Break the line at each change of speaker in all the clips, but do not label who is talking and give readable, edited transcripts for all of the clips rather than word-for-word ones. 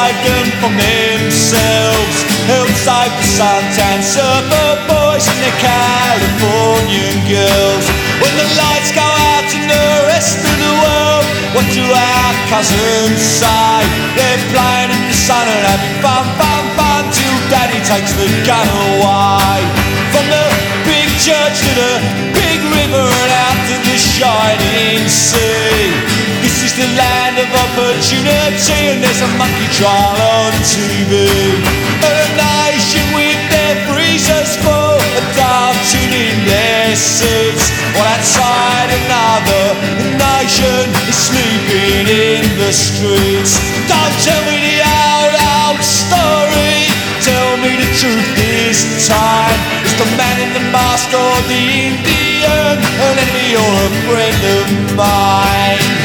save them from themselves. Help save the suntan surfer boys and the Californian girls. When the lights go out in the rest of the world, what do our cousins say? They're playing in the sun and having fun, fun, fun, till Daddy takes the gun away. From the big church to the big river and out to the shining sea. This is the land of opportunity, and there's a monkey trial on TV. And a nation with their freezers full of dancing in their seats, while outside another nation is sleeping in the streets. Don't tell me the old story, tell me the truth this time. Is the man in the mask or the Indian an enemy or a friend of mine?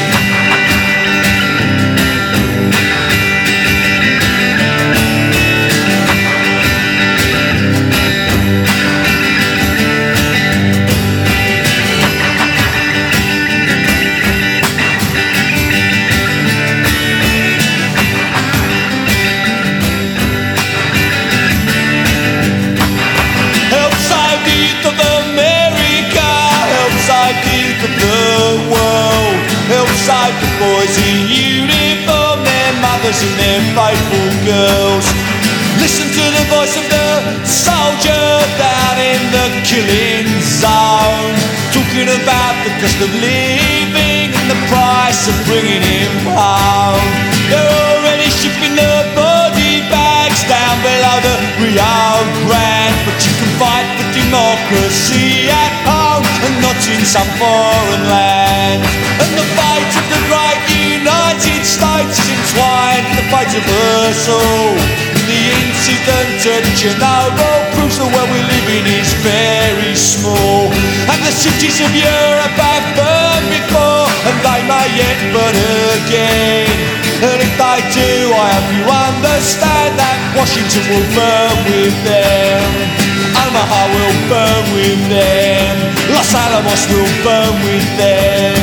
The world, help save the boys in uniform, their mothers and their faithful girls. Listen to the voice of the soldier down in the killing zone, talking about the cost of living and the price of bringing him home. They're already shipping the body bags down below the Rio Grande, but you can fight for democracy at home and not in some foreign land. And the fate of the great United States is entwined in the fate of us all. The incident at Chernobyl proves the world we live in is very small. And the cities of Europe have burned before, and they may yet burn again. And if they do, I hope you understand that Washington will burn with them, Omaha will burn with them, Los Alamos will burn with them.